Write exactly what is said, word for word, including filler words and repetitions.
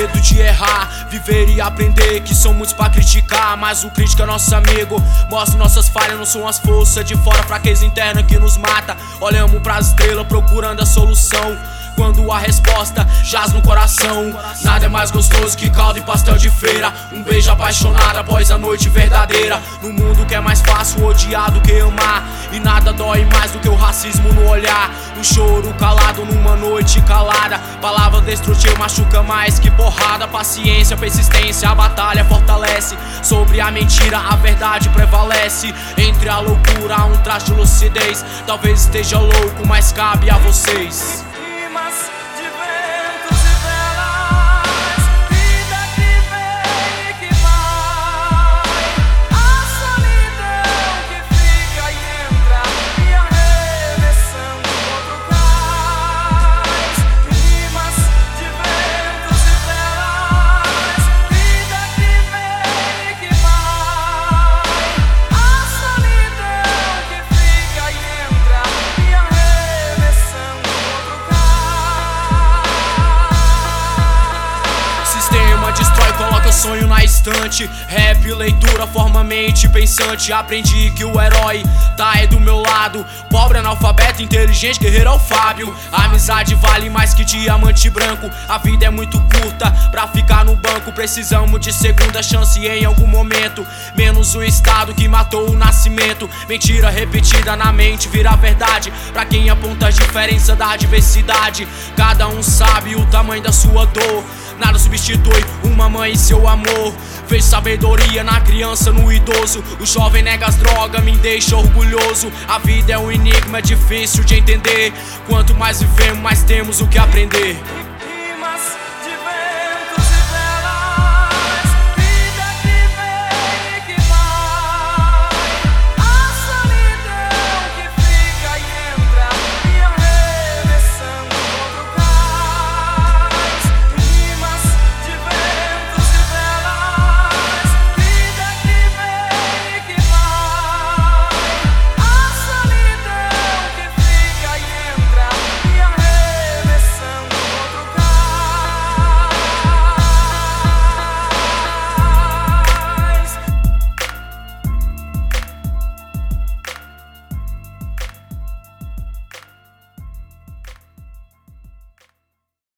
medo de errar, viver e aprender, que são muitos pra criticar, mas o crítico é nosso amigo. Mostra nossas falhas, não são as forças de fora, fraqueza interna que nos mata. Olhamos pras estrelas procurando a solução, quando a resposta jaz no coração. Nada é mais gostoso que caldo e pastel de feira, um beijo apaixonado após a noite verdadeira. No mundo que é mais fácil odiar do que amar, e nada dói mais do que o racismo no olhar. Um choro calado numa noite calada, palavra destrutiva machuca mais que porrada. Paciência, persistência, a batalha fortalece. Sobre a mentira a verdade prevalece. Entre a loucura há um traço de lucidez. Talvez esteja louco, mas cabe a vocês. Destrói, coloca sonho na estante. Rap, leitura, forma a mente pensante. Aprendi que o herói tá é do meu lado. Pobre, analfabeto, inteligente, guerreiro é o Fábio. A amizade vale mais que diamante branco. A vida é muito curta pra ficar no banco. Precisamos de segunda chance em algum momento. Menos o estado que matou o nascimento. Mentira repetida na mente vira verdade. Pra quem aponta a diferença da diversidade. Cada um sabe o tamanho da sua dor. Nada substitui uma mãe e seu amor. Vejo sabedoria na criança, no idoso. O jovem nega as drogas, me deixa orgulhoso. A vida é um enigma, é difícil de entender. Quanto mais vivemos, mais temos o que aprender.